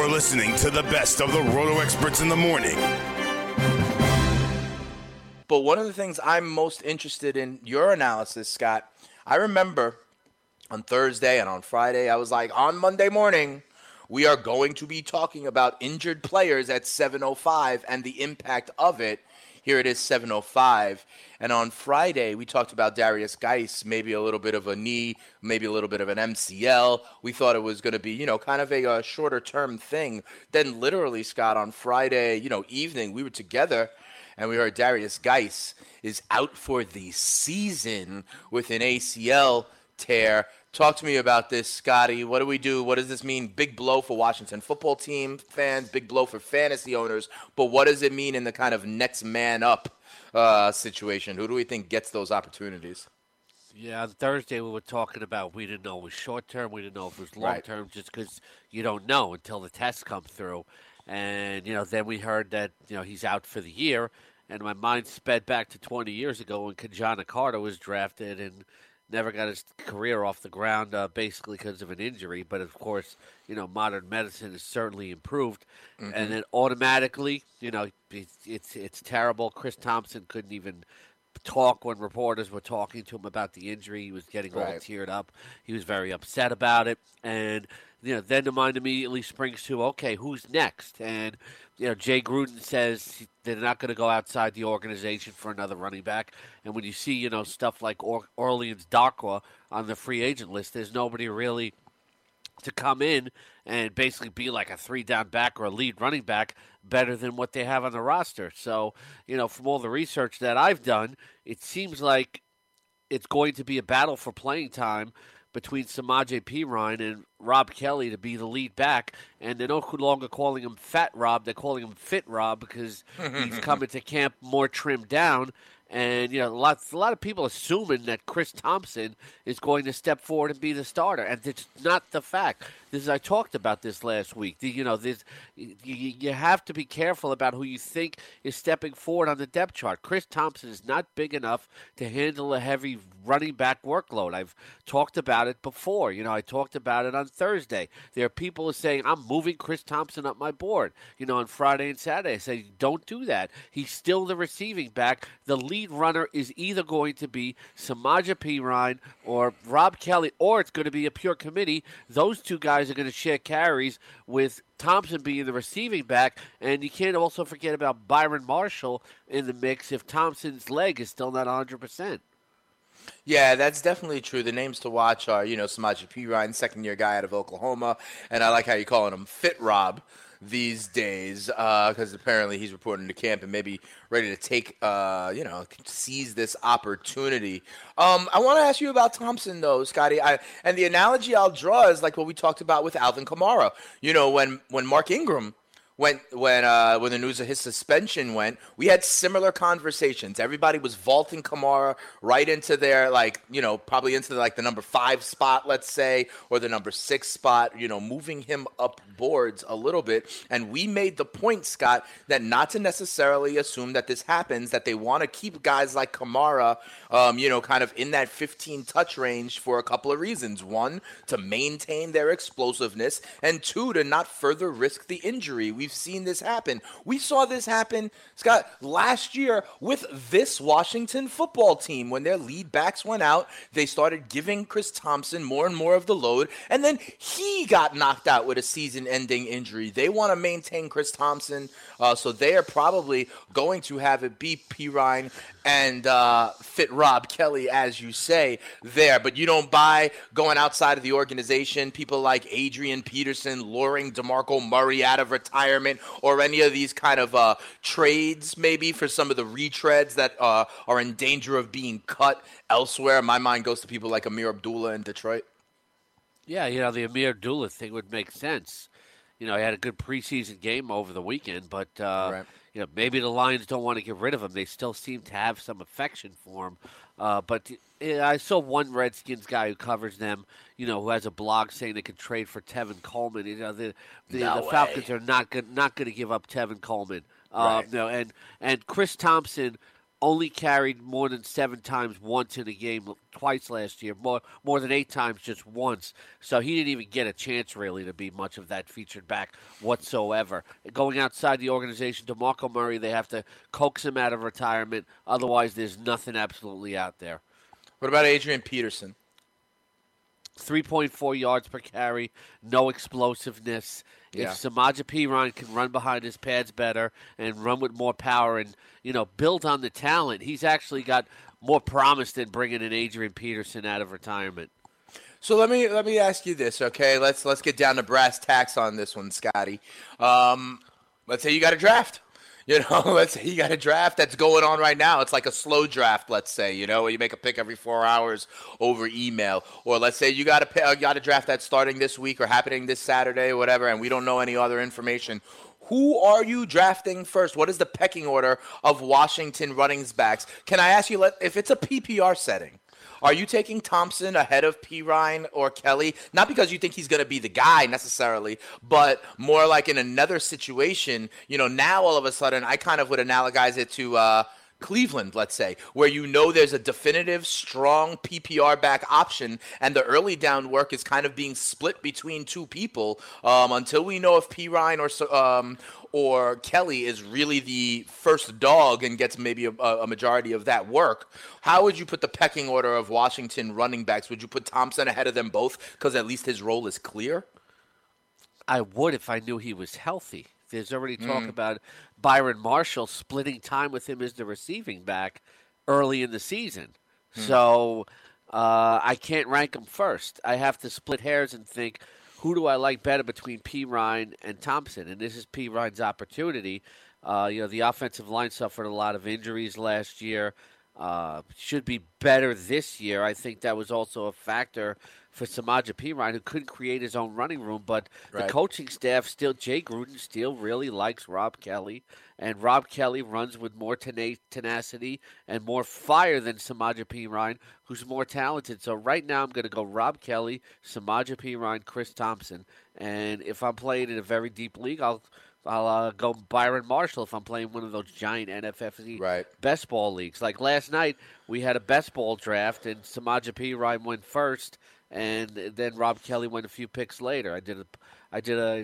You're listening to the best of the Roto Experts in the morning. But one of the things I'm most interested in your analysis, Scott, I remember on Thursday and on Friday, I was like, on Monday morning, we are going to be talking about injured players at 7:05 and the impact of it. Here it is, 7:05. And on Friday, we talked about Darius Geis, maybe a little bit of a knee, maybe a little bit of an MCL. We thought it was going to be, kind of a shorter-term thing. Then literally, Scott, on Friday, evening, we were together, and we heard Darius Geis is out for the season with an ACL tear. Talk to me about this, Scotty. What do we do? What does this mean? Big blow for Washington football team fans, big blow for fantasy owners. But what does it mean in the kind of next man up situation? Who do we think gets those opportunities? Yeah, on Thursday we were talking about we didn't know it was short-term, we didn't know if it was long-term, just because you don't know until the tests come through. And, then we heard that, he's out for the year. And my mind sped back to 20 years ago when Kajana Carter was drafted and never got his career off the ground basically because of an injury. But, of course, modern medicine has certainly improved. Mm-hmm. And then automatically, it's terrible. Chris Thompson couldn't even talk when reporters were talking to him about the injury. He was getting all teared up. He was very upset about it. And then the mind immediately springs to, okay, who's next? And, Jay Gruden says they're not going to go outside the organization for another running back. And when you see, stuff like Orleans Darkwa on the free agent list, there's nobody really to come in and basically be like a three-down back or a lead running back better than what they have on the roster. So, from all the research that I've done, it seems like it's going to be a battle for playing time between Samaje Perine and Rob Kelly to be the lead back. And they're no longer calling him Fat Rob. They're calling him Fit Rob because he's coming to camp more trimmed down. And, a lot of people assuming that Chris Thompson is going to step forward and be the starter. And it's not the fact. I talked about this last week. You have to be careful about who you think is stepping forward on the depth chart. Chris Thompson is not big enough to handle a heavy running back workload. I've talked about it before. I talked about it on Thursday. There are people who are saying, I'm moving Chris Thompson up my board, on Friday and Saturday. I say, don't do that. He's still the receiving back. The lead runner is either going to be Samaje Perine or Rob Kelly, or it's going to be a pure committee. Those two guys are going to share carries with Thompson being the receiving back. And you can't also forget about Byron Marshall in the mix if Thompson's leg is still not 100%. Yeah, that's definitely true. The names to watch are, Samaje Perine, second-year guy out of Oklahoma, and I like how you're calling him Fit Rob these days because apparently he's reporting to camp and maybe ready to take, seize this opportunity. I want to ask you about Thompson, though, Scotty. And the analogy I'll draw is like what we talked about with Alvin Kamara. When Mark Ingram when the news of his suspension went, we had similar conversations. Everybody was vaulting Kamara right into their, probably into the number 5 spot, let's say, or the number 6 spot, moving him up boards a little bit. And we made the point, Scott, that not to necessarily assume that this happens, that they want to keep guys like Kamara, kind of in that 15 touch range for a couple of reasons. One, to maintain their explosiveness, and two, to not further risk the injury. We've seen this happen. We saw this happen, Scott, last year with this Washington football team. When their lead backs went out, they started giving Chris Thompson more and more of the load, and then he got knocked out with a season-ending injury. They want to maintain Chris Thompson, so they are probably going to have it be Perine and fit Rob Kelly, as you say, there. But you don't buy going outside of the organization, people like Adrian Peterson luring DeMarco Murray out of retirement, or any of these kind of trades maybe for some of the retreads that are in danger of being cut elsewhere. My mind goes to people like Amir Abdullah in Detroit. Yeah, the Amir Abdullah thing would make sense. He had a good preseason game over the weekend, but right. Maybe the Lions don't want to get rid of him. They still seem to have some affection for him. But I saw one Redskins guy who covers them, who has a blog saying they could trade for Tevin Coleman. The Falcons are not going to give up Tevin Coleman. Right. And Chris Thompson only carried more than 7 times once in a game, twice last year, more than 8 times just once. So he didn't even get a chance really to be much of that featured back whatsoever. Going outside the organization, DeMarco Murray, they have to coax him out of retirement. Otherwise, there's nothing absolutely out there. What about Adrian Peterson? 3.4 yards per carry, no explosiveness. Yeah. If Samaje Perine can run behind his pads better and run with more power and, build on the talent, he's actually got more promise than bringing in Adrian Peterson out of retirement. So let me ask you this, okay? Let's get down to brass tacks on this one, Scotty. Let's say you got a draft. Let's say you got a draft that's going on right now. It's like a slow draft, let's say, where you make a pick every 4 hours over email. Or let's say you got a draft that's starting this week or happening this Saturday or whatever, and we don't know any other information. Who are you drafting first? What is the pecking order of Washington running backs? Can I ask you, if it's a PPR setting, are you taking Thompson ahead of Perine or Kelly? Not because you think he's going to be the guy necessarily, but more like in another situation. Now all of a sudden, I kind of would analogize it to Cleveland, let's say, where there's a definitive, strong PPR back option, and the early down work is kind of being split between two people until we know if Perine or Kelly is really the first dog and gets maybe a majority of that work. How would you put the pecking order of Washington running backs? Would you put Thompson ahead of them both because at least his role is clear? I would if I knew he was healthy. There's already talk about Byron Marshall splitting time with him as the receiving back early in the season. So I can't rank him first. I have to split hairs and think, who do I like better between Perine and Thompson? And this is Perine's opportunity. The offensive line suffered a lot of injuries last year. Should be better this year. I think that was also a factor for Samaje Perine, who couldn't create his own running room. But the coaching staff Jay Gruden still really likes Rob Kelly. And Rob Kelly runs with more tenacity and more fire than Samaje Perine, who's more talented. So right now I'm going to go Rob Kelly, Samaje Perine, Chris Thompson. And if I'm playing in a very deep league, I'll go Byron Marshall if I'm playing one of those giant NFFC best ball leagues. Like last night, we had a best ball draft, and Samaje Perine went first, and then Rob Kelly went a few picks later. I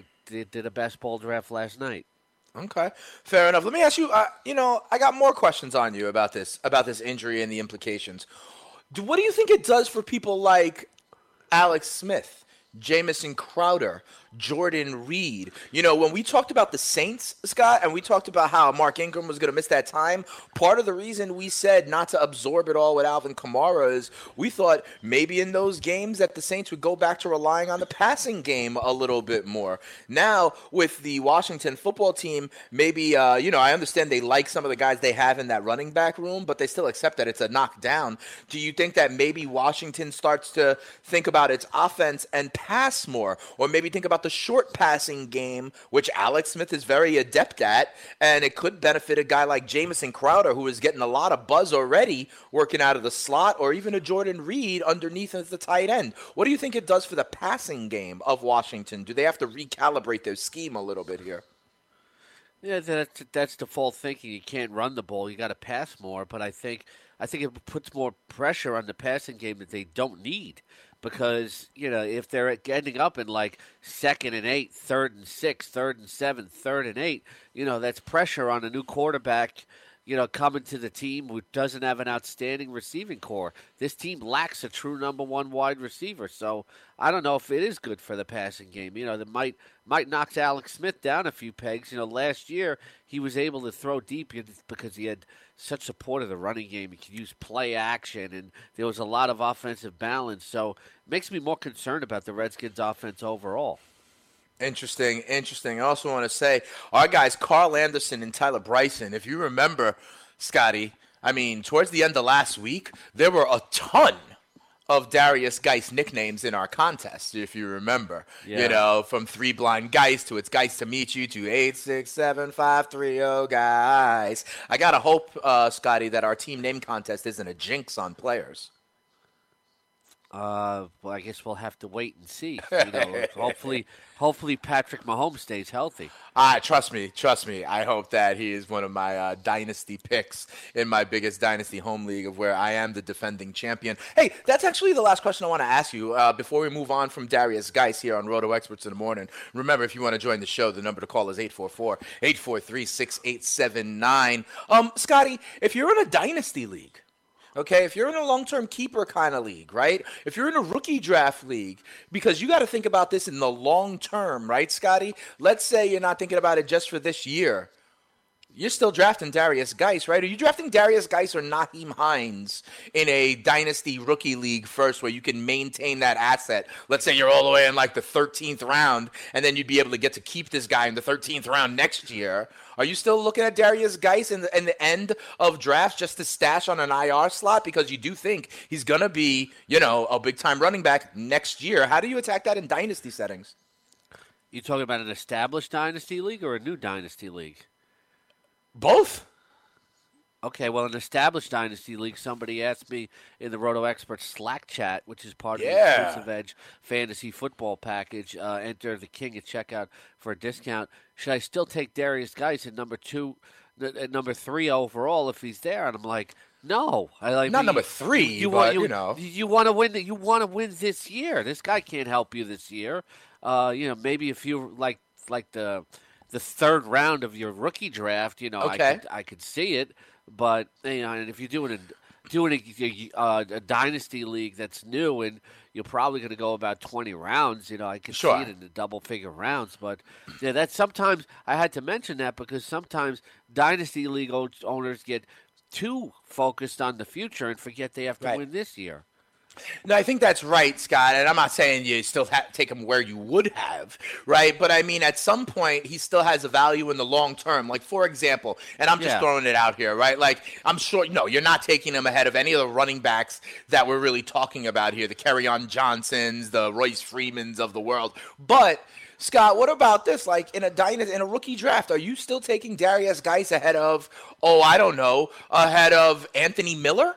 did a best ball draft last night. Okay, fair enough. Let me ask you. I got more questions on you about this injury and the implications. What do you think it does for people like Alex Smith, Jamison Crowder, Jordan Reed? When we talked about the Saints, Scott, and we talked about how Mark Ingram was going to miss that time, part of the reason we said not to absorb it all with Alvin Kamara is we thought maybe in those games that the Saints would go back to relying on the passing game a little bit more. Now, with the Washington football team, maybe, I understand they like some of the guys they have in that running back room, but they still accept that it's a knockdown. Do you think that maybe Washington starts to think about its offense and pass more, or maybe think about the short passing game, which Alex Smith is very adept at, and it could benefit a guy like Jamison Crowder, who is getting a lot of buzz already working out of the slot, or even a Jordan Reed underneath as the tight end? What do you think it does for the passing game of Washington? Do they have to recalibrate their scheme a little bit here? Yeah, that's default thinking. You can't run the ball. You got to pass more. But I think it puts more pressure on the passing game that they don't need. Because, if they're ending up in like 2nd and 8, 3rd and 6, 3rd and 7, 3rd and 8, that's pressure on a new quarterback, coming to the team who doesn't have an outstanding receiving core. This team lacks a true number one wide receiver. So I don't know if it is good for the passing game. That might knock Alex Smith down a few pegs. Last year he was able to throw deep because he had such support of the running game. He could use play action, and there was a lot of offensive balance. So it makes me more concerned about the Redskins' offense overall. Interesting. I also want to say our guys, Carl Anderson and Tyler Bryson, if you remember, Scotty, towards the end of last week, there were a ton of Darius Geist nicknames in our contest, if you remember. Yeah. From 3 Blind Geist to It's Geist to Meet You to 867-530 Guys. I got to hope, Scotty, that our team name contest isn't a jinx on players. Well, I guess we'll have to wait and see. You know, hopefully Patrick Mahomes stays healthy. Trust me. I hope that he is one of my dynasty picks in my biggest dynasty home league of where I am the defending champion. Hey, that's actually the last question I want to ask you before we move on from Darius Geis here on Roto Experts in the Morning. Remember, if you want to join the show, the number to call is 844-843-6879. Scotty, if you're in a dynasty league, okay, if you're in a long-term keeper kind of league, right? If you're in a rookie draft league, because you got to think about this in the long term, right, Scotty? Let's say you're not thinking about it just for this year. You're still drafting Darius Geis, right? Are you drafting Darius Geis or Nyheim Hines in a dynasty rookie league first where you can maintain that asset? Let's say you're all the way in like the 13th round, and then you'd be able to get to keep this guy in the 13th round next year. Are you still looking at Darius Geis in the end of drafts just to stash on an IR slot because you do think he's going to be, you know, a big-time running back next year? How do you attack that in dynasty settings? You talking about an established dynasty league or a new dynasty league? Both. Okay, well, an established dynasty league, somebody asked me in the Roto Experts Slack chat, which is part of the Exclusive Edge fantasy football package, enter the King at checkout for a discount. Should I still take Darius Geis at number 3 overall if he's there? And I'm like, no. Not number 3, you want to win. You want to win this year. This guy can't help you this year. Maybe if you like the third round of your rookie draft, okay. I could see it. But and if you're doing a dynasty league that's new and you're probably going to go about 20 rounds, I could see it in the double-figure rounds. But that's sometimes I had to mention that because sometimes dynasty league owners get too focused on the future and forget they have to win this year. No, I think that's right, Scott, and I'm not saying you still take him where you would have, right? But, I mean, at some point, he still has a value in the long term. Like, for example, and I'm just throwing it out here, right? Like, I'm sure, you're not taking him ahead of any of the running backs that we're really talking about here, the Kerryon Johnsons, the Royce Freemans of the world. But, Scott, what about this? Like, in a rookie draft, are you still taking Darius Geis ahead of, ahead of Anthony Miller?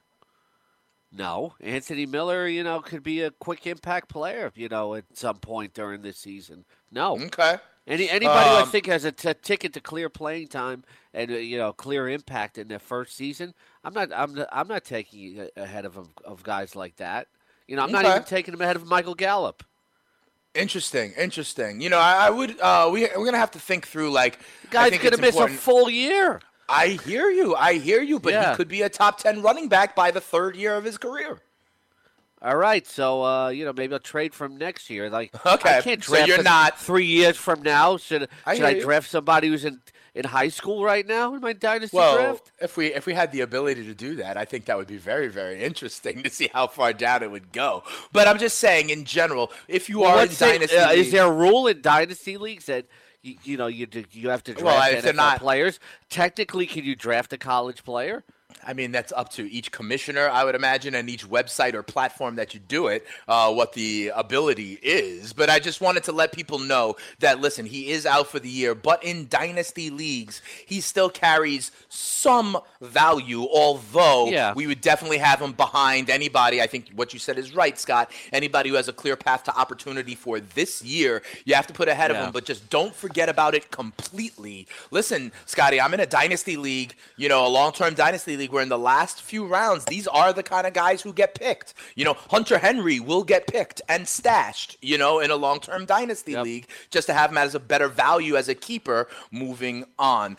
No, Anthony Miller, could be a quick impact player, at some point during this season. No. Okay. Anybody who I think has a ticket to clear playing time and clear impact in their first season, I'm not taking ahead of guys like that. I'm not even taking him ahead of Michael Gallup. Interesting. I would. We're gonna have to think through like. The guy's gonna miss a full year. I hear you, but he could be a top 10 running back by the third year of his career. All right, so maybe I'll trade from next year. Like, okay, I can't draft so you're not 3 years from now. Should I draft somebody who's in high school right now in my dynasty draft? If we had the ability to do that, I think that would be very, very interesting to see how far down it would go. But I'm just saying, in general, if you are in dynasty, is there a rule in dynasty leagues that? You have to draft NFL players. Technically, can you draft a college player? I mean, that's up to each commissioner, I would imagine, and each website or platform that you do it, what the ability is. But I just wanted to let people know that, listen, he is out for the year, but in dynasty leagues, he still carries some value, although we would definitely have him behind anybody. I think what you said is right, Scott. Anybody who has a clear path to opportunity for this year, you have to put ahead of him, but just don't forget about it completely. Listen, Scotty, I'm in a dynasty league, a long-term dynasty league where in the last few rounds, these are the kind of guys who get picked. Hunter Henry will get picked and stashed, in a long-term dynasty league just to have him as a better value as a keeper moving on.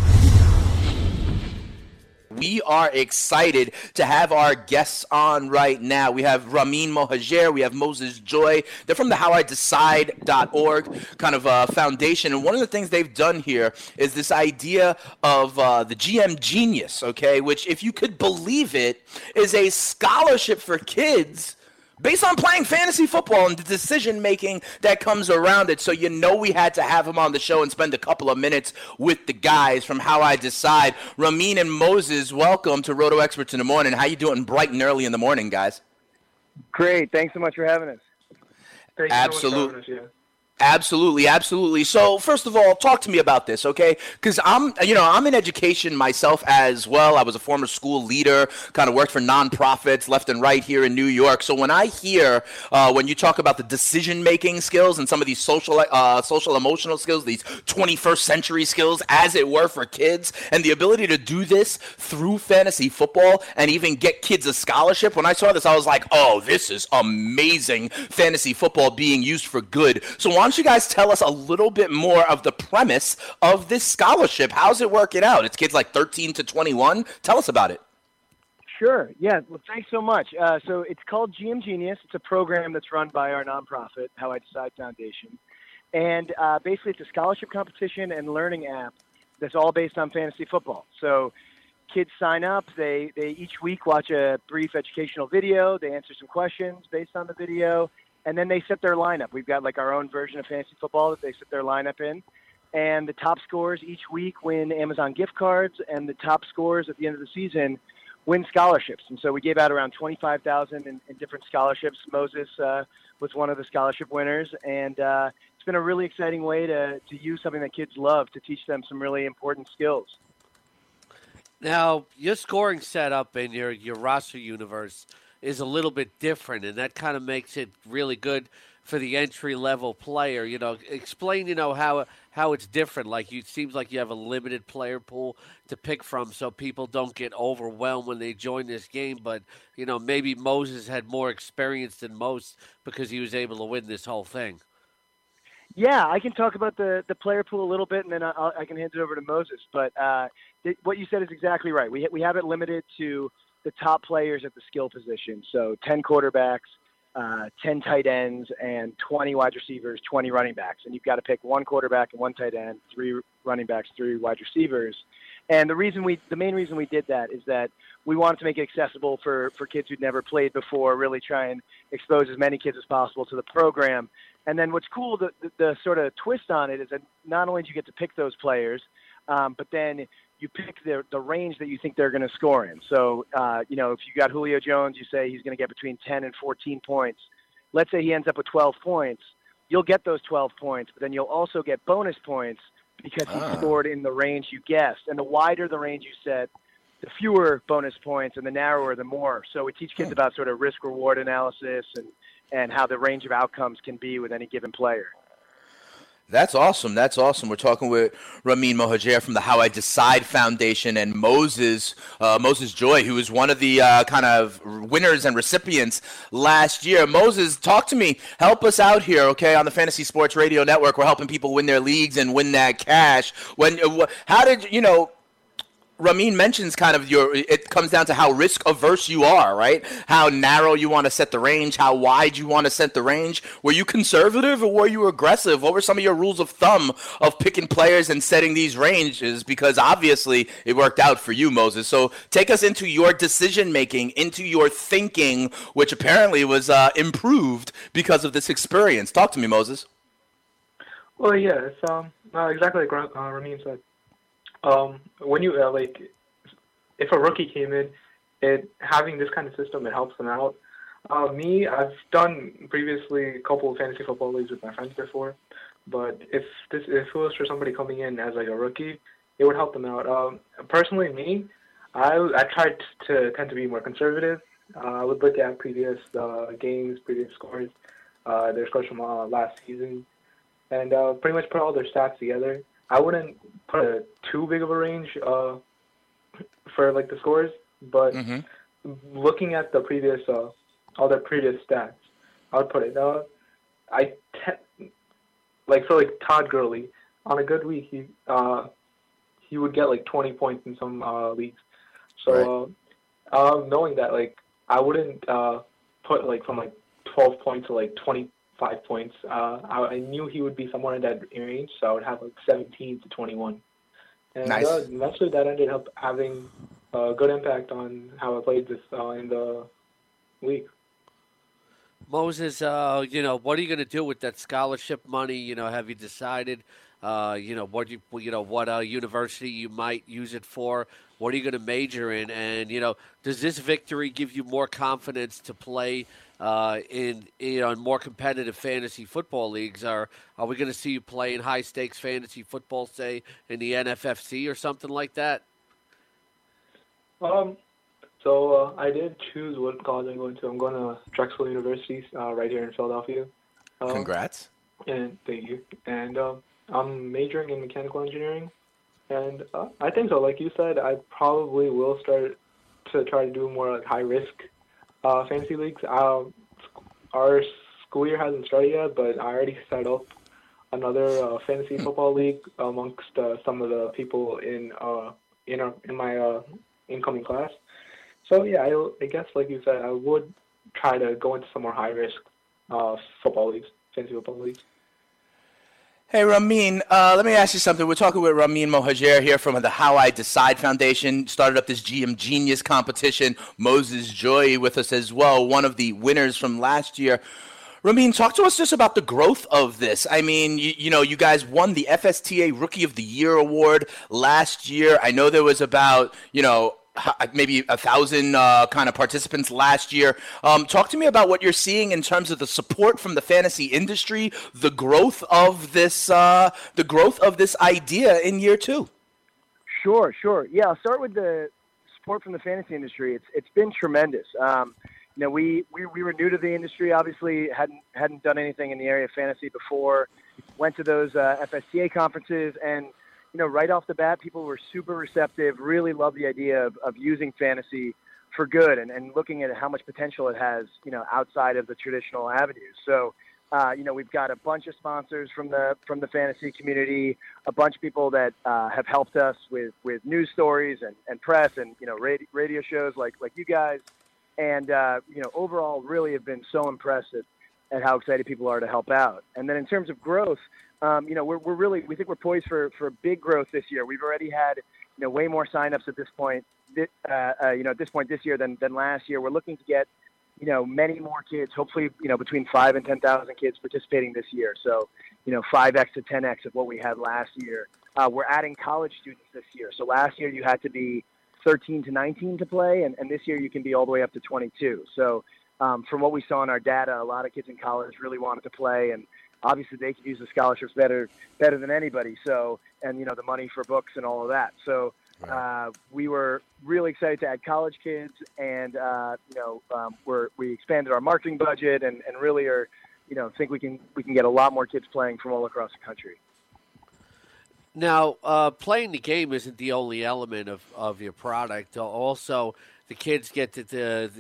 We are excited to have our guests on right now. We have Ramin Mohajer. We have Moses Joy. They're from the howidecide.org kind of foundation. And one of the things they've done here is this idea of the GM Genius, okay, which, if you could believe it, is a scholarship for kids based on playing fantasy football and the decision-making that comes around it. So we had to have him on the show and spend a couple of minutes with the guys from How I Decide. Ramin and Moses, welcome to Roto Experts in the Morning. How you doing bright and early in the morning, guys? Great. Thanks so much for having us. Absolutely. Absolutely, absolutely. So, first of all, talk to me about this, okay? Because I'm in education myself as well. I was a former school leader, kind of worked for nonprofits left and right here in New York. So when I hear when you talk about the decision-making skills and some of these social emotional skills, these 21st century skills, as it were, for kids, and the ability to do this through fantasy football and even get kids a scholarship. When I saw this, I was like, oh, this is amazing fantasy football being used for good. So why don't you guys tell us a little bit more of the premise of this scholarship? How's it working out? It's kids like 13 to 21. Tell us about it. Sure. Yeah. Well, thanks so much. So it's called GM Genius. It's a program that's run by our nonprofit, How I Decide Foundation. And basically, it's a scholarship competition and learning app that's all based on fantasy football. So kids sign up. They each week watch a brief educational video. They answer some questions based on the video. And then they set their lineup. We've got like our own version of fantasy football that they set their lineup in. And the top scorers each week win Amazon gift cards, and the top scorers at the end of the season win scholarships. And so we gave out around 25,000 in different scholarships. Moses was one of the scholarship winners. And it's been a really exciting way to use something that kids love to teach them some really important skills. Now, your scoring setup and your roster universe is a little bit different, and that kind of makes it really good for the entry-level player. Explain, how it's different. Like, it seems like you have a limited player pool to pick from so people don't get overwhelmed when they join this game. But, maybe Moses had more experience than most because he was able to win this whole thing. Yeah, I can talk about the player pool a little bit, and then I can hand it over to Moses. But what you said is exactly right. We have it limited to the top players at the skill position. So 10 quarterbacks, 10 tight ends, and 20 wide receivers, 20 running backs. And you've got to pick one quarterback and one tight end, 3 running backs, 3 wide receivers. And the main reason we did that is that we wanted to make it accessible for kids who'd never played before, really try and expose as many kids as possible to the program. And then what's cool, the sort of twist on it is that not only do you get to pick those players, but then you pick the range that you think they're going to score in. So, if you got Julio Jones, you say he's going to get between 10 and 14 points. Let's say he ends up with 12 points. You'll get those 12 points, but then you'll also get bonus points because he scored in the range you guessed. And the wider the range you set, the fewer bonus points, and the narrower, the more. So we teach kids about sort of risk-reward analysis and how the range of outcomes can be with any given player. That's awesome. That's awesome. We're talking with Ramin Mohajer from the How I Decide Foundation and Moses Joy, who was one of the kind of winners and recipients last year. Moses, talk to me. Help us out here, okay? On the Fantasy Sports Radio Network, we're helping people win their leagues and win that cash. How did Ramin mentions kind of it comes down to how risk averse you are, right? How narrow you want to set the range, how wide you want to set the range. Were you conservative or were you aggressive? What were some of your rules of thumb of picking players and setting these ranges? Because obviously it worked out for you, Moses. So take us into your decision making, into your thinking, which apparently was improved because of this experience. Talk to me, Moses. Well, yeah, it's exactly like Ramin said. When you if a rookie came in, having this kind of system, it helps them out. I've done previously a couple of fantasy football leagues with my friends before, but if it was for somebody coming in as like a rookie, it would help them out. Personally, I tried to tend to be more conservative. I would look at previous games, previous scores, their scores from last season, and pretty much put all their stats together. I wouldn't put too big of a range for like the scores, but looking at the previous all their previous stats, I would put it. For Todd Gurley, on a good week he would get like 20 points in some leagues. So knowing that, like, I wouldn't put like from like 12 points to like 25 points. I knew he would be somewhere in that range, so I would have like 17 to 21. And nice. Eventually that ended up having a good impact on how I played this in the league. Moses, what are you going to do with that scholarship money? Have you decided, what university you might use it for? What are you going to major in? And, does this victory give you more confidence to play in more competitive fantasy football leagues? Are we going to see you play in high stakes fantasy football, say in the NFFC or something like that? So I did choose what college I'm going to. I'm going to Drexel University right here in Philadelphia. Congrats. And thank you. And I'm majoring in mechanical engineering. And I think so. Like you said, I probably will start to try to do more like high-risk fantasy leagues. Our school year hasn't started yet, but I already set up another fantasy football league amongst some of the people in my incoming class. So yeah, I guess like you said, I would try to go into some more high-risk football leagues, fantasy football leagues. Hey, Ramin, let me ask you something. We're talking with Ramin Mohajer here from the How I Decide Foundation. Started up this GM Genius competition. Moses Joy with us as well, one of the winners from last year. Ramin, talk to us just about the growth of this. I mean, you guys won the FSTA Rookie of the Year award last year. I know there was about, maybe 1,000 kind of participants last year. Talk to me about what you're seeing in terms of the support from the fantasy industry, the growth of this idea in year two. Sure. Yeah, I'll start with the support from the fantasy industry. It's been tremendous. We were new to the industry. Obviously, hadn't done anything in the area of fantasy before. Went to those FSTA conferences and. Right off the bat, people were super receptive, really loved the idea of using fantasy for good and looking at how much potential it has, outside of the traditional avenues. So, we've got a bunch of sponsors from the fantasy community, a bunch of people that have helped us with news stories and press and, radio shows like you guys. And, overall really have been so impressed at how excited people are to help out. And then in terms of growth, we think we're poised for big growth this year. We've already had, way more signups at this point, this year than last year. We're looking to get, many more kids, hopefully, between 5,000 and 10,000 kids participating this year. So, 5X to 10X of what we had last year. We're adding college students this year. So last year you had to be 13 to 19 to play, and this year you can be all the way up to 22. So from what we saw in our data, a lot of kids in college really wanted to play, and obviously they could use the scholarships better than anybody. So, and the money for books and all of that. So we were really excited to add college kids, and we expanded our marketing budget, and really are think we can get a lot more kids playing from all across the country. Now, playing the game isn't the only element of your product. Also, the kids get to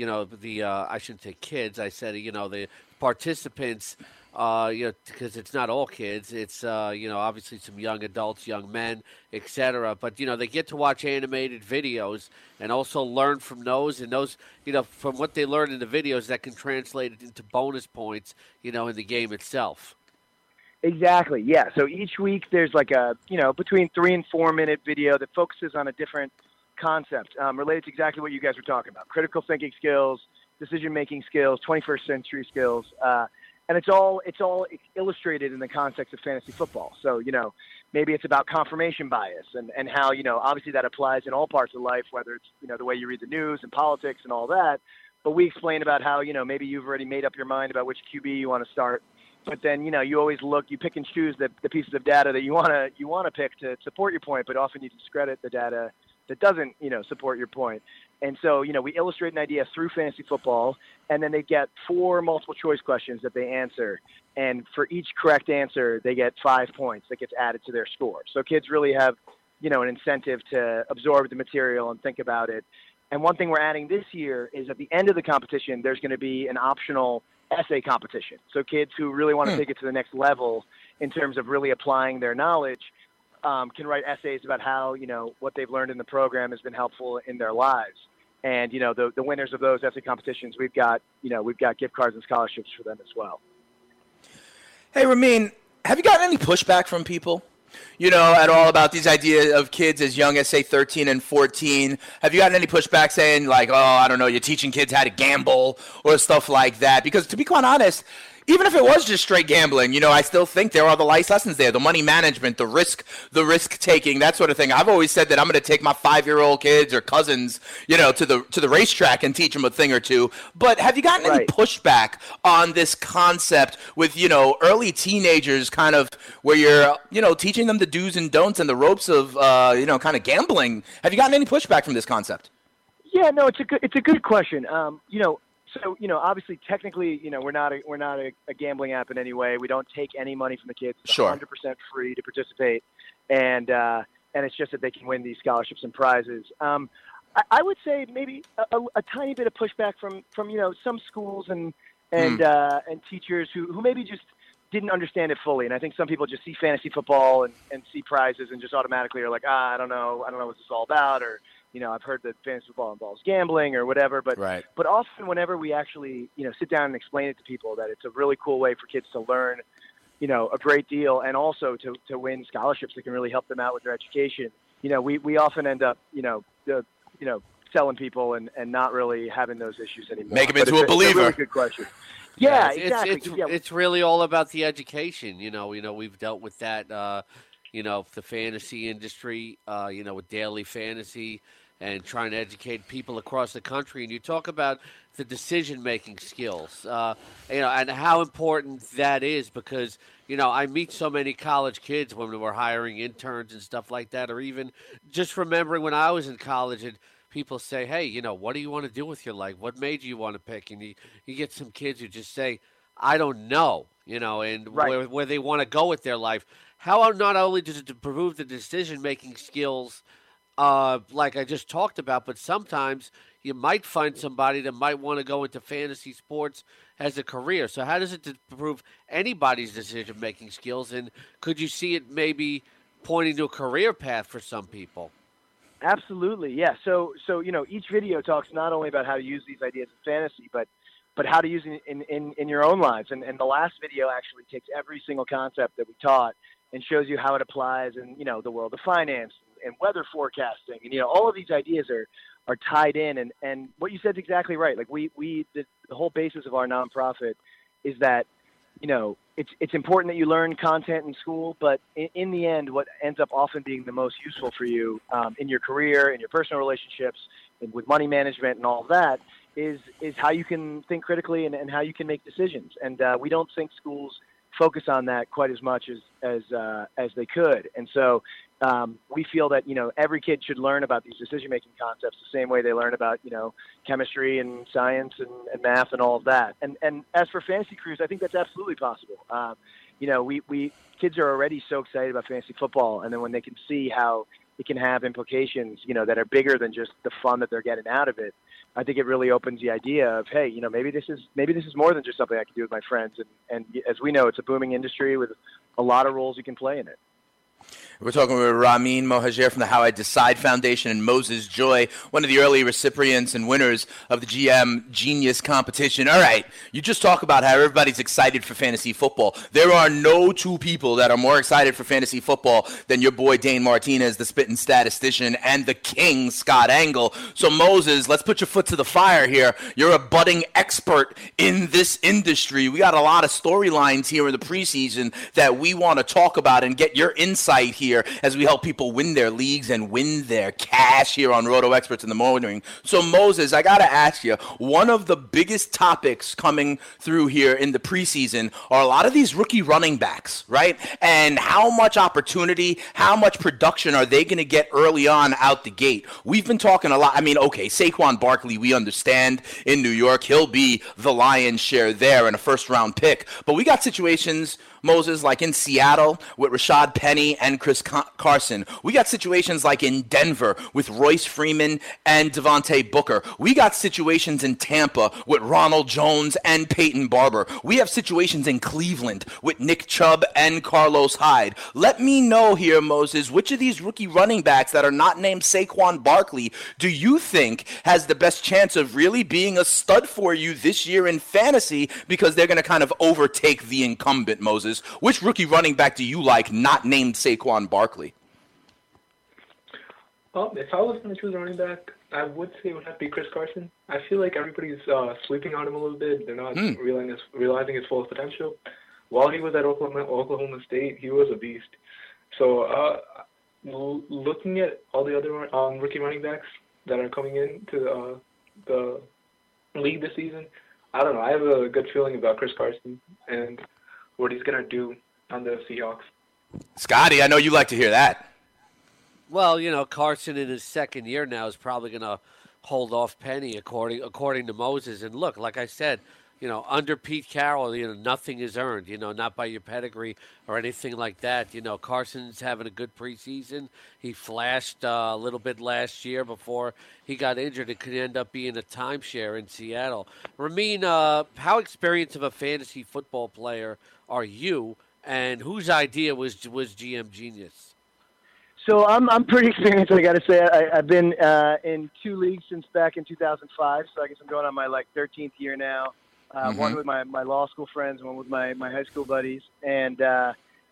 I shouldn't say kids. I said the participants. Because it's not all kids. It's, obviously some young adults, young men, etc. But, they get to watch animated videos and also learn from those. And those, from what they learn in the videos, that can translate it into bonus points, in the game itself. Exactly, yeah. So each week there's like a, between 3 and 4 minute video that focuses on a different concept related to exactly what you guys were talking about. Critical thinking skills, decision-making skills, 21st century skills. And it's all illustrated in the context of fantasy football. So, maybe it's about confirmation bias and how, obviously that applies in all parts of life, whether it's, the way you read the news and politics and all that. But we explain about how, maybe you've already made up your mind about which QB you want to start. But then, you always you pick and choose the pieces of data that you want to pick to support your point, but often you discredit the data that doesn't, support your point. And so, we illustrate an idea through fantasy football, and then they get 4 multiple choice questions that they answer. And for each correct answer, they get 5 points that gets added to their score. So kids really have, an incentive to absorb the material and think about it. And one thing we're adding this year is at the end of the competition, there's going to be an optional essay competition. So kids who really want to take it to the next level in terms of really applying their knowledge can write essays about how, what they've learned in the program has been helpful in their lives. And, the winners of those essay competitions, we've got gift cards and scholarships for them as well. Hey, Ramin, have you gotten any pushback from people, at all about these ideas of kids as young as, say, 13 and 14? Have you gotten any pushback saying, like, oh, I don't know, you're teaching kids how to gamble or stuff like that? Because to be quite honest, even if it was just straight gambling, I still think there are the life lessons there, the money management, the risk taking, that sort of thing. I've always said that I'm going to take my 5-year-old kids or cousins, to the racetrack and teach them a thing or two. But have you gotten any pushback on this concept with, early teenagers, kind of where you're, teaching them the do's and don'ts and the ropes of, kind of gambling? Have you gotten any pushback from this concept? Yeah, no, it's a good question. So, obviously, technically, we're not a gambling app in any way. We don't take any money from the kids. It's 100% free to participate, and it's just that they can win these scholarships and prizes. I would say maybe a tiny bit of pushback from some schools and teachers who maybe just didn't understand it fully. And I think some people just see fantasy football and see prizes and just automatically are like, I don't know what this is all about, or I've heard that fantasy football involves gambling or whatever, but often whenever we actually, sit down and explain it to people that it's a really cool way for kids to learn, a great deal, and also to win scholarships that can really help them out with their education, we often end up, selling people and not really having those issues anymore. Make them into a believer. It's a really good question. Yeah, exactly. It's really all about the education. We've dealt with that, the fantasy industry, with daily fantasy, and trying to educate people across the country. And you talk about the decision-making skills, and how important that is because, I meet so many college kids when we're hiring interns and stuff like that, or even just remembering when I was in college and people say, hey, what do you want to do with your life? What major you want to pick? And you get some kids who just say, I don't know, and where they want to go with their life. How not only does it improve the decision-making skills like I just talked about, but sometimes you might find somebody that might want to go into fantasy sports as a career. So how does it improve anybody's decision-making skills? And could you see it maybe pointing to a career path for some people? Absolutely, yeah. So each video talks not only about how to use these ideas in fantasy, but how to use it in your own lives. And the last video actually takes every single concept that we taught and shows you how it applies in, the world of finance and weather forecasting. And, all of these ideas are tied in. And what you said is exactly right. Like the whole basis of our nonprofit is that, it's important that you learn content in school, but in the end, what ends up often being the most useful for you in your career, in your personal relationships, and with money management and all of that is how you can think critically and how you can make decisions. And we don't think schools focus on that quite as much as they could. And so we feel that, every kid should learn about these decision-making concepts the same way they learn about, chemistry and science and math and all of that. And as for fantasy careers, I think that's absolutely possible. We kids are already so excited about fantasy football, and then when they can see how it can have implications, that are bigger than just the fun that they're getting out of it, I think it really opens the idea of, hey, maybe this is more than just something I can do with my friends. And as we know, it's a booming industry with a lot of roles you can play in it. We're talking with Ramin Mohajer from the How I Decide Foundation and Moses Joy, one of the early recipients and winners of the GM Genius competition. All right, you just talk about how everybody's excited for fantasy football. There are no two people that are more excited for fantasy football than your boy Dane Martinez, the spitting statistician, and the king, Scott Engel. So, Moses, let's put your foot to the fire here. You're a budding expert in this industry. We got a lot of storylines here in the preseason that we want to talk about and get your insight here as we help people win their leagues and win their cash here on Roto Experts in the Morning. So, Moses, I got to ask you, one of the biggest topics coming through here in the preseason are a lot of these rookie running backs, right? And how much opportunity, how much production are they going to get early on out the gate? We've been talking a lot. I mean, okay, Saquon Barkley, we understand in New York, he'll be the lion's share there and a first-round pick. But we got situations, Moses, like in Seattle with Rashad Penny and Chris Carson. We got situations like in Denver with Royce Freeman and Devontae Booker. We got situations in Tampa with Ronald Jones and Peyton Barber. We have situations in Cleveland with Nick Chubb and Carlos Hyde. Let me know here, Moses, which of these rookie running backs that are not named Saquon Barkley do you think has the best chance of really being a stud for you this year in fantasy because they're going to kind of overtake the incumbent, Moses? Which rookie running back do you like not named Saquon Barkley? If I was going to choose a running back, I would say it would have to be Chris Carson. I feel like everybody's sleeping on him a little bit. They're not realizing his full potential. While he was at Oklahoma State, he was a beast. So looking at all the other rookie running backs that are coming into the league this season, I don't know. I have a good feeling about Chris Carson and what he's going to do on the Seahawks. Scotty, I know you like to hear that. Well, Carson in his second year now is probably going to hold off Penny, according to Moses. And look, like I said, under Pete Carroll, nothing is earned, not by your pedigree or anything like that. Carson's having a good preseason. He flashed a little bit last year before he got injured. It could end up being a timeshare in Seattle. Ramin, how experienced of a fantasy football player are you, and whose idea was GM Genius? So I'm pretty experienced. I got to say, I've been in 2 leagues since back in 2005. So I guess I'm going on my 13th year now. One with my law school friends, one with my high school buddies, and the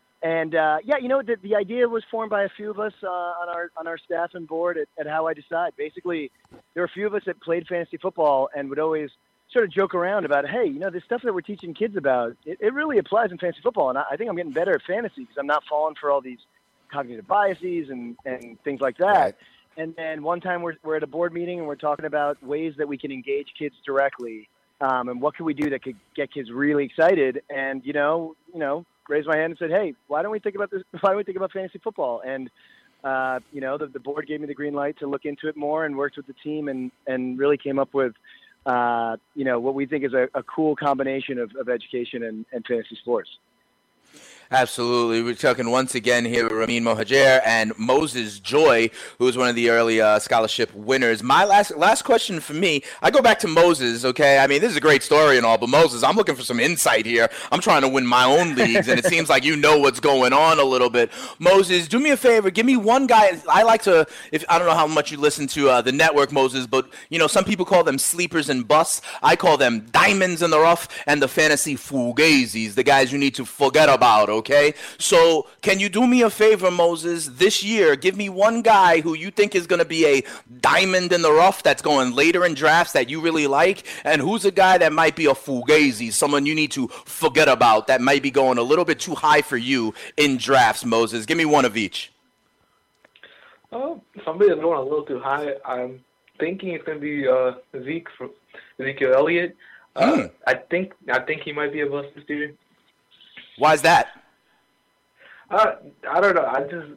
idea was formed by a few of us on our staff and board at How I Decide. Basically, there were a few of us that played fantasy football and would always sort of joke around about, hey, this stuff that we're teaching kids about, it really applies in fantasy football, and I think I'm getting better at fantasy because I'm not falling for all these cognitive biases and things like that. Right. And then one time we're at a board meeting and we're talking about ways that we can engage kids directly, and what can we do that could get kids really excited. And raised my hand and said, hey, why don't we think about this? Why don't we think about fantasy football? And the board gave me the green light to look into it more and worked with the team and really came up with what we think is a cool combination of education and fantasy sports. Absolutely. We're talking once again here with Ramin Mohajer and Moses Joy, who was one of the early scholarship winners. My last question for me, I go back to Moses, okay? I mean, this is a great story and all, but Moses, I'm looking for some insight here. I'm trying to win my own leagues, and it seems like you know what's going on a little bit. Moses, do me a favor. Give me one guy. I like to, I don't know how much you listen to the network, Moses, but, some people call them sleepers and busts. I call them diamonds in the rough and the fantasy fugazis, the guys you need to forget about, okay? So can you do me a favor, Moses, this year, give me one guy who you think is going to be a diamond in the rough that's going later in drafts that you really like, and who's a guy that might be a fugazi, someone you need to forget about that might be going a little bit too high for you in drafts, Moses. Give me one of each. Somebody that's going a little too high. I'm thinking it's going to be Ezekiel Elliott. I think he might be a bust this year. Why is that? I don't know. I just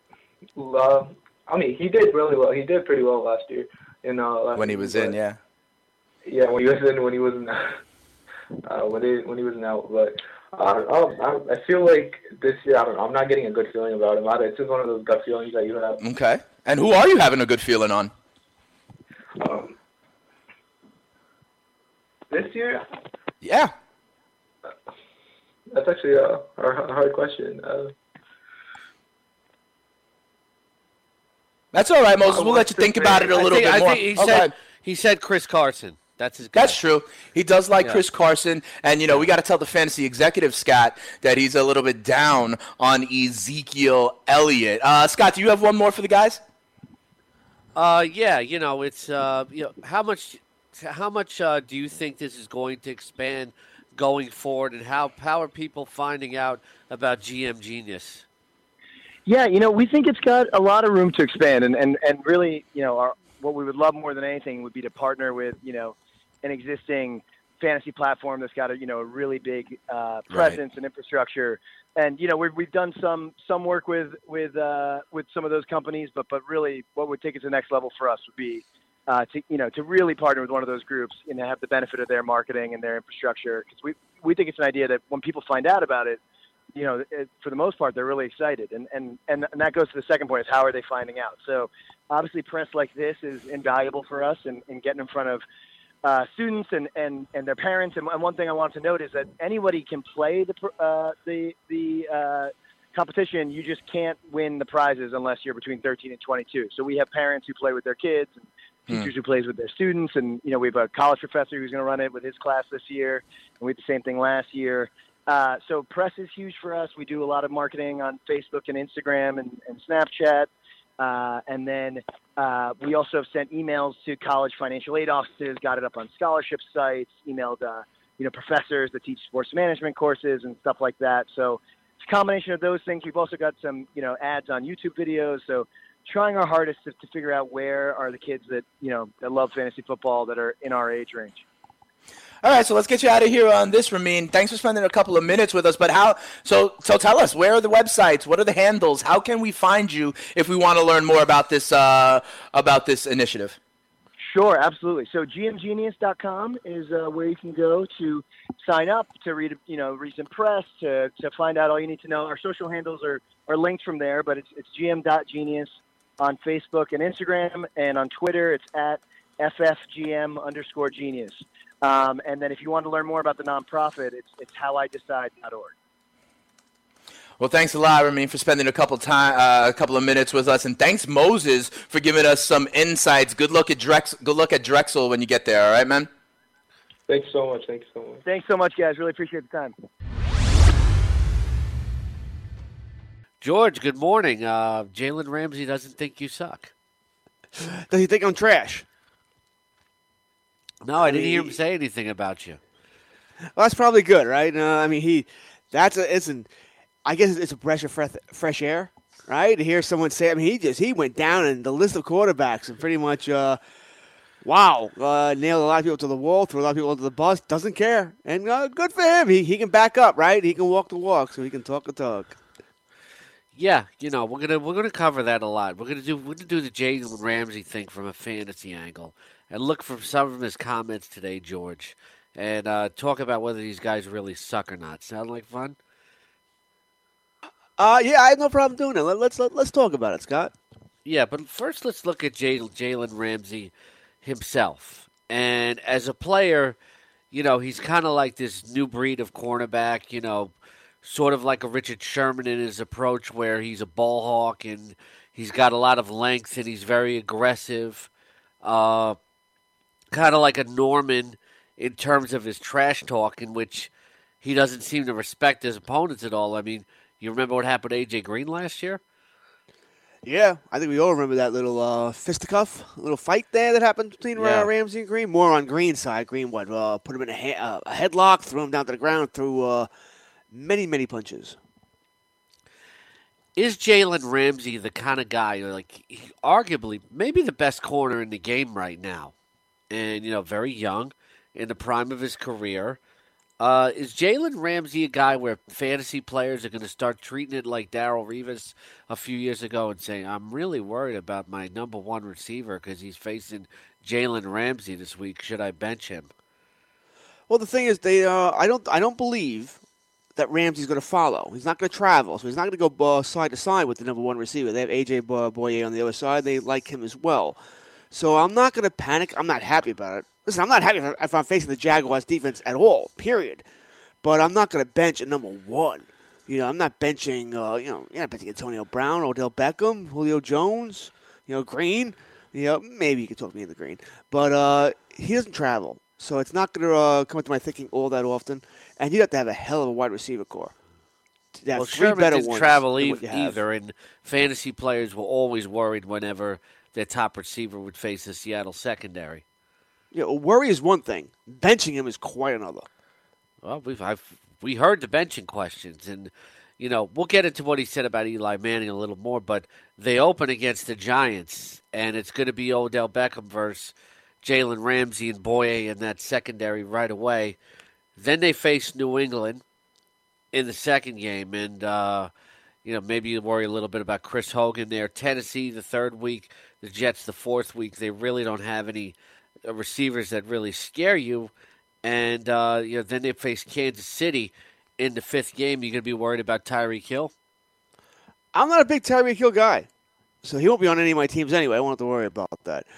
he did really well. He did pretty well last year. When he was in, yeah. Yeah, when he was in, when he wasn't, when he wasn't out. But I feel like this year, I don't know. I'm not getting a good feeling about him. It's just one of those gut feelings that you have. Okay. And who are you having a good feeling on? This year? Yeah. That's actually a hard question. That's all right, Moses. We'll let you think about it a little bit more. He said Chris Carson. That's his guy. That's true. He does like Chris Carson. And, we got to tell the fantasy executive, Scott, that he's a little bit down on Ezekiel Elliott. Scott, do you have one more for the guys? Yeah. It's how much do you think this is going to expand going forward, and how are people finding out about GM Genius? Yeah, we think it's got a lot of room to expand, and really, what we would love more than anything would be to partner with, an existing fantasy platform that's got a really big presence and infrastructure. And we've done some work with some of those companies, but really, what would take it to the next level for us would be to really partner with one of those groups and have the benefit of their marketing and their infrastructure. Because we think it's an idea that when people find out about it, for the most part, they're really excited. And that goes to the second point, is how are they finding out? So obviously press like this is invaluable for us in getting in front of students and their parents. And one thing I want to note is that anybody can play the competition. You just can't win the prizes unless you're between 13 and 22. So we have parents who play with their kids and teachers who plays with their students. And, we have a college professor who's going to run it with his class this year. And we did the same thing last year. So press is huge for us. We do a lot of marketing on Facebook and Instagram and Snapchat. And then we also have sent emails to college financial aid offices, got it up on scholarship sites, emailed professors that teach sports management courses and stuff like that. So it's a combination of those things. We've also got some ads on YouTube videos. So trying our hardest to figure out where are the kids that that love fantasy football that are in our age range. All right, so let's get you out of here on this, Ramin. Thanks for spending a couple of minutes with us. But so tell us, where are the websites? What are the handles? How can we find you if we want to learn more about this initiative? Sure, absolutely. So gmgenius.com is where you can go to sign up, to read recent press, to find out all you need to know. Our social handles are linked from there, but it's gm.genius on Facebook and Instagram, and on Twitter it's at ffgm_genius. And then if you want to learn more about the nonprofit, it's howidecide.org. Well, thanks a lot, Ramin, for spending a couple of minutes with us, and thanks, Moses, for giving us some insights. Good luck at Drexel when you get there. All right, man. Thanks so much. Thanks so much, guys. Really appreciate the time. George, good morning. Jalen Ramsey doesn't think you suck. Does he think I'm trash? No, I didn't hear him say anything about you. Well, that's probably good, right? I guess it's a breath of fresh air, right? To hear someone say, he went down in the list of quarterbacks and pretty much, nailed a lot of people to the wall, threw a lot of people under the bus, doesn't care. And good for him. He can back up, right? He can walk the walk, so he can talk the talk. Yeah, we're gonna cover that a lot. We're gonna do the Jalen Ramsey thing from a fantasy angle and look for some of his comments today, George, and talk about whether these guys really suck or not. Sound like fun? Yeah, I have no problem doing it. Let's talk about it, Scott. Yeah, but first let's look at Jalen Ramsey himself. And as a player, he's kind of like this new breed of cornerback, sort of like a Richard Sherman in his approach where he's a ball hawk and he's got a lot of length and he's very aggressive. Kind of like a Norman in terms of his trash talk, in which he doesn't seem to respect his opponents at all. I mean, you remember what happened to A.J. Green last year? Yeah, I think we all remember that little fisticuff, little fight there that happened between Ramsey and Green. More on Green's side. Green, put him in a headlock, threw him down to the ground, threw many, many punches. Is Jalen Ramsey the kind of guy, arguably maybe the best corner in the game right now? And, very young, in the prime of his career. Is Jalen Ramsey a guy where fantasy players are going to start treating it like Darrelle Revis a few years ago and saying, I'm really worried about my number one receiver because he's facing Jalen Ramsey this week. Should I bench him? Well, the thing is, I don't believe that Ramsey's going to follow. He's not going to travel, so he's not going to go side to side with the number one receiver. They have A.J. Boye on the other side. They like him as well. So I'm not going to panic. I'm not happy about it. Listen, I'm not happy if I'm facing the Jaguars defense at all, period. But I'm not going to bench at number one. I'm not benching, you're not benching Antonio Brown, Odell Beckham, Julio Jones, Green. Maybe you could talk me into Green. But he doesn't travel. So it's not going to come into my thinking all that often. And you'd have to have a hell of a wide receiver core. Well, Sherman didn't travel either, and fantasy players were always worried whenever their top receiver would face the Seattle secondary. Yeah, worry is one thing. Benching him is quite another. Well, we heard the benching questions, and we'll get into what he said about Eli Manning a little more. But they open against the Giants, and it's going to be Odell Beckham versus Jalen Ramsey and Boye in that secondary right away. Then they face New England in the second game, and maybe you worry a little bit about Chris Hogan there. Tennessee the third week, the Jets the fourth week. They really don't have any receivers that really scare you. And then they face Kansas City in the fifth game. You're going to be worried about Tyreek Hill? I'm not a big Tyreek Hill guy, so he won't be on any of my teams anyway. I won't have to worry about that.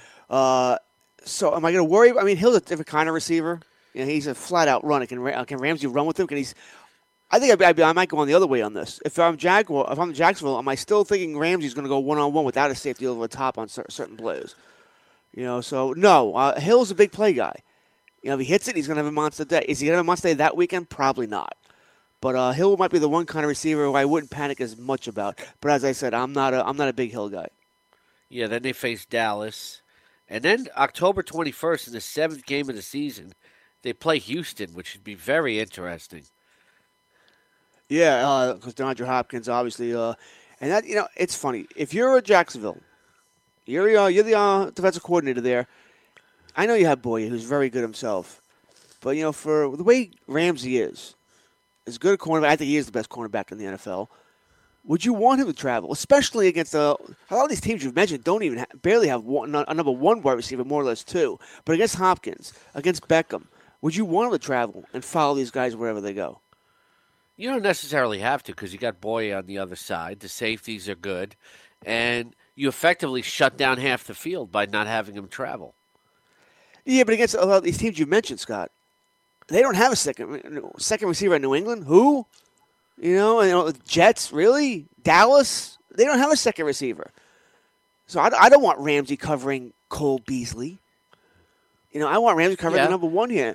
So am I going to worry? I mean, Hill's a different kind of receiver. He's a flat-out runner. Can Ramsey run with him? I think I might go on the other way on this. If I'm Jacksonville, am I still thinking Ramsey's going to go one-on-one without a safety over the top on certain plays? So no. Hill's a big play guy. If he hits it, he's going to have a monster day. Is he going to have a monster day that weekend? Probably not. But Hill might be the one kind of receiver who I wouldn't panic as much about. But as I said, I'm not a big Hill guy. Yeah, then they face Dallas. And then October 21st, in the 7th game of the season, they play Houston, which should be very interesting. Yeah, because DeAndre Hopkins, obviously. And that, it's funny. If you're a Jacksonville, you're the defensive coordinator there. I know you have Boye, who's very good himself. But, for the way Ramsey is as good a cornerback, I think he is the best cornerback in the NFL. Would you want him to travel, especially against a lot of these teams you've mentioned don't even barely have a number one wide receiver, more or less two. But against Hopkins, against Beckham, would you want him to travel and follow these guys wherever they go? You don't necessarily have to because you got Boye on the other side. The safeties are good. And you effectively shut down half the field by not having him travel. Yeah, but against a lot of these teams you mentioned, Scott, they don't have a second receiver in New England. Who? Jets, really? Dallas? They don't have a second receiver. So I don't want Ramsey covering Cole Beasley. I want Ramsey covering the number one here.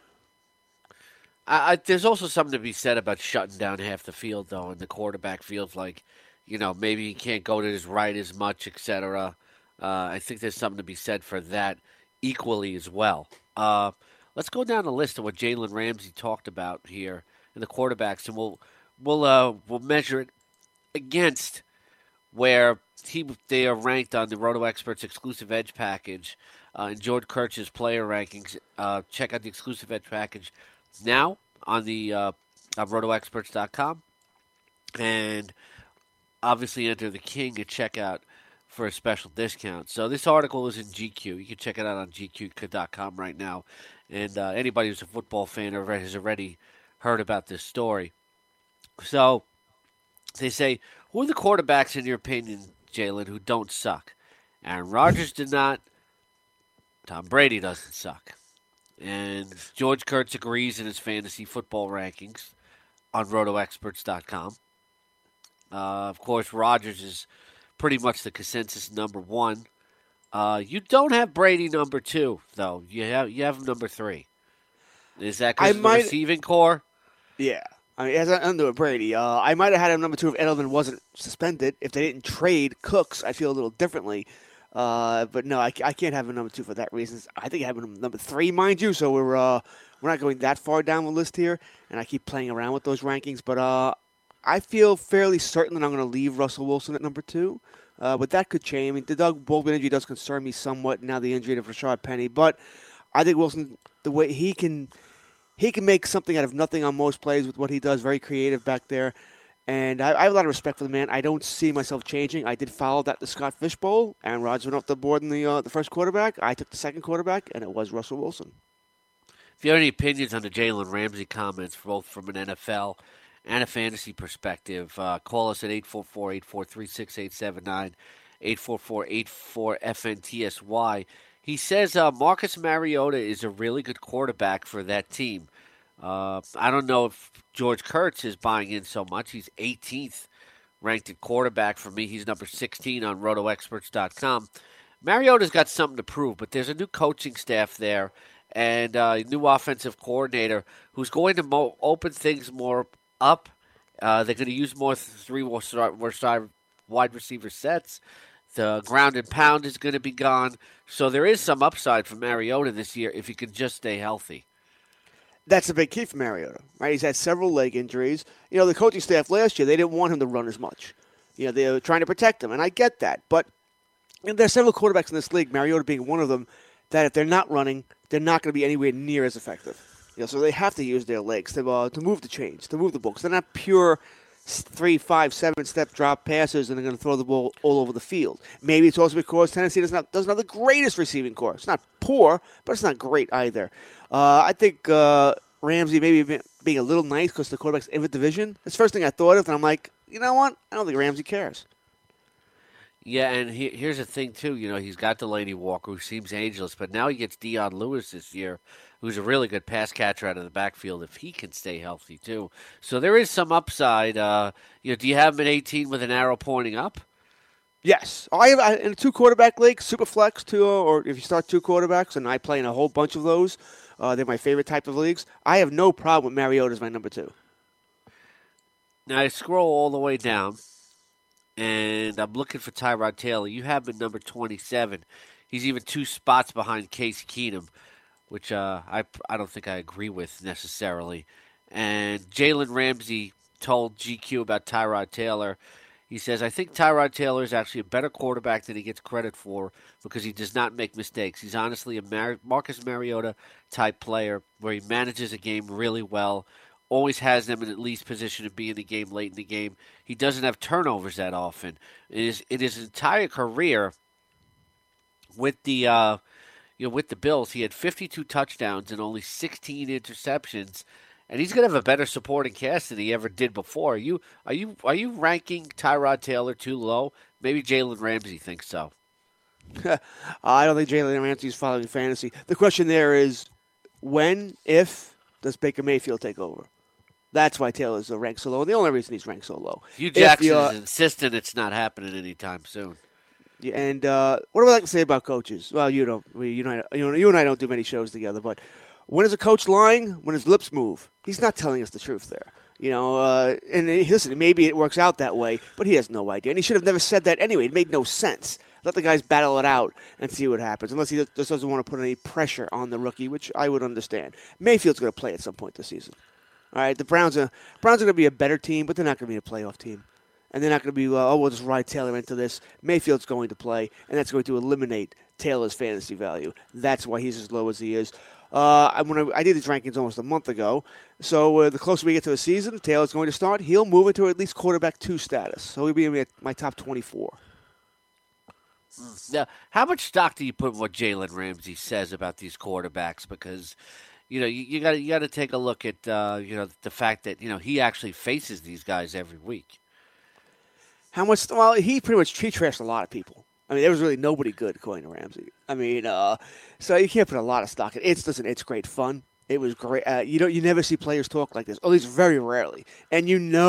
There's also something to be said about shutting down half the field, though, and the quarterback feels like, maybe he can't go to his right as much, etc. I think there's something to be said for that equally as well. Let's go down the list of what Jalen Ramsey talked about here in the quarterbacks, and we'll measure it against where they are ranked on the Roto Experts exclusive edge package and George Kirch's player rankings. Check out the exclusive edge package now on the RotoExperts.com, and obviously enter the King at checkout for a special discount. So this article is in GQ. You can check it out on GQ.com right now. And anybody who's a football fan has already heard about this story. So they say, who are the quarterbacks, in your opinion, Jalen, who don't suck? Aaron Rodgers did not. Tom Brady doesn't suck. And George Kurtz agrees in his fantasy football rankings on RotoExperts.com. Of course, Rodgers is pretty much the consensus number one. You don't have Brady number two, though. You have him number three. Is that because of the receiving core? Yeah. It has nothing to do with Brady. I might have had him number two if Edelman wasn't suspended. If they didn't trade Cooks, I feel a little differently. But no, I can't have him number two for that reason. I think I have him number three, mind you. So we're not going that far down the list here, and I keep playing around with those rankings. But I feel fairly certain that I'm going to leave Russell Wilson at number two. But that could change. I mean, the Doug Baldwin injury does concern me somewhat now, the injury to Rashard Penny. But I think Wilson, the way he can make something out of nothing on most plays with what he does, very creative back there. And I have a lot of respect for the man. I don't see myself changing. I did follow that the Scott Fish Bowl. Aaron Rodgers went off the board in the first quarterback. I took the second quarterback, and it was Russell Wilson. If you have any opinions on the Jalen Ramsey comments, both from an NFL and a fantasy perspective, call us at 844-843-6879, 844-84-FNTSY. He says Marcus Mariota is a really good quarterback for that team. I don't know if George Kurtz is buying in so much. He's 18th ranked at quarterback for me. He's number 16 on RotoExperts.com. Mariota's got something to prove, but there's a new coaching staff there and a new offensive coordinator who's going to open things more up. They're going to use more three wide receiver sets. The ground and pound is going to be gone. So there is some upside for Mariota this year if he can just stay healthy. That's a big key for Mariota, right? He's had several leg injuries. The coaching staff last year, they didn't want him to run as much. They were trying to protect him, and I get that. But there are several quarterbacks in this league, Mariota being one of them, that if they're not running, they're not going to be anywhere near as effective. So they have to use their legs to move the chains, to move the books. They're not pure 3, 5, 7-step drop passes, and they're going to throw the ball all over the field. Maybe it's also because Tennessee doesn't have the greatest receiving core. It's not poor, but it's not great either. I think Ramsey maybe being a little nice because the quarterback's in the division. That's the first thing I thought of, and I'm like, you know what? I don't think Ramsey cares. Yeah, and here's the thing, too. He's got Delaney Walker, who seems ageless, but now he gets Dion Lewis this year, who's a really good pass catcher out of the backfield if he can stay healthy, too. So there is some upside. Do you have him at 18 with an arrow pointing up? Yes. I have in a two-quarterback league, Superflex, or if you start two quarterbacks, and I play in a whole bunch of those, they're my favorite type of leagues. I have no problem with Mariota as my number two. Now, I scroll all the way down, and I'm looking for Tyrod Taylor. You have him at number 27. He's even 2 spots behind Case Keenum, which I don't think I agree with necessarily. And Jalen Ramsey told GQ about Tyrod Taylor. He says, I think Tyrod Taylor is actually a better quarterback than he gets credit for because he does not make mistakes. He's honestly a Marcus Mariota-type player where he manages a game really well, always has them in at least position to be in the game late in the game. He doesn't have turnovers that often. In his entire career with the with the Bills, he had 52 touchdowns and only 16 interceptions. And he's going to have a better supporting cast than he ever did before. Are you ranking Tyrod Taylor too low? Maybe Jalen Ramsey thinks so. I don't think Jalen Ramsey is following fantasy. The question there is, if does Baker Mayfield take over? That's why Taylor's ranked so low. And the only reason he's ranked so low. Hugh Jackson is insistent it's not happening anytime soon. Yeah, and what do I like to say about coaches? Well, you and I don't do many shows together, but when is a coach lying? When his lips move. He's not telling us the truth there. And listen, maybe it works out that way, but he has no idea. And he should have never said that anyway. It made no sense. Let the guys battle it out and see what happens, unless he just doesn't want to put any pressure on the rookie, which I would understand. Mayfield's going to play at some point this season. All right, the Browns are going to be a better team, but they're not going to be a playoff team. And they're not going to be, we'll just ride Taylor into this. Mayfield's going to play, and that's going to eliminate Taylor's fantasy value. That's why he's as low as he is. I did these rankings almost a month ago. So the closer we get to the season, Taylor's going to start. He'll move into at least quarterback 2 status. So he'll be in my top 24. Now, how much stock do you put in what Jalen Ramsey says about these quarterbacks? Because, you got to take a look at the fact that he actually faces these guys every week. How much? Well, he pretty much trashed a lot of people. I mean, there was really nobody good according to Ramsey. I mean, so you can't put a lot of stock in it. It's great fun. It was great. You never see players talk like this, at least very rarely. And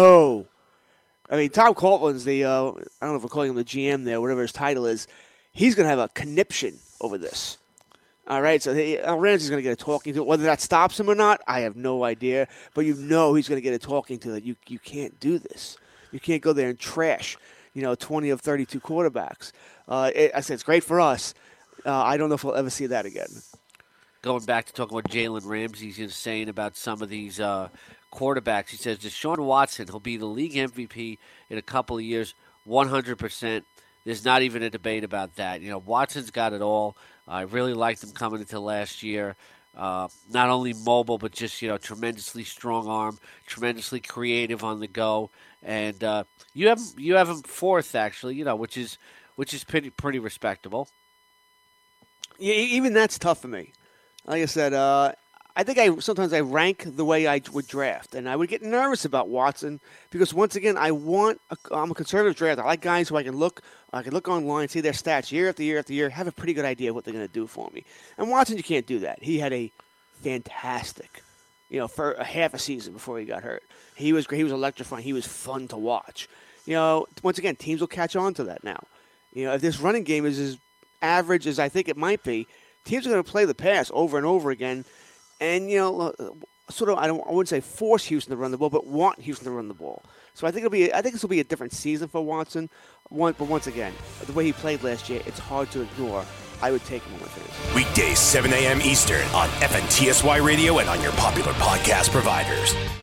I mean, Tom Coughlin's I don't know if we're calling him the GM there, whatever his title is. He's going to have a conniption over this. All right, so Ramsey's going to get a talking to. Whether that stops him or not, I have no idea. But he's going to get a talking to that you can't do this. You can't go there and trash, 20 of 32 quarterbacks. I said it's great for us. I don't know if we'll ever see that again. Going back to talking about Jalen Ramsey, saying about some of these quarterbacks, he says Deshaun Watson, he'll be the league MVP in a couple of years, 100%. There's not even a debate about that. Watson's got it all. I really liked him coming into last year. Not only mobile, but just, tremendously strong arm, tremendously creative on the go. And you have him 4th, actually, which is pretty respectable. Yeah, even that's tough for me. Like I said, I think sometimes I rank the way I would draft, and I would get nervous about Watson because once again, I'm a conservative draft. I like guys who I can look online, see their stats year after year after year, have a pretty good idea of what they're going to do for me. And Watson, you can't do that. He had a fantastic, for a half a season before he got hurt. He was great. He was electrifying. He was fun to watch. Once again, teams will catch on to that now. If this running game is as average as I think it might be, teams are going to play the pass over and over again. And, sort of, I wouldn't say force Houston to run the ball, but want Houston to run the ball. So I think this will be a different season for Watson. But once again, the way he played last year, it's hard to ignore. I would take him on my fantasy. Weekdays, 7 a.m. Eastern on FNTSY Radio and on your popular podcast providers.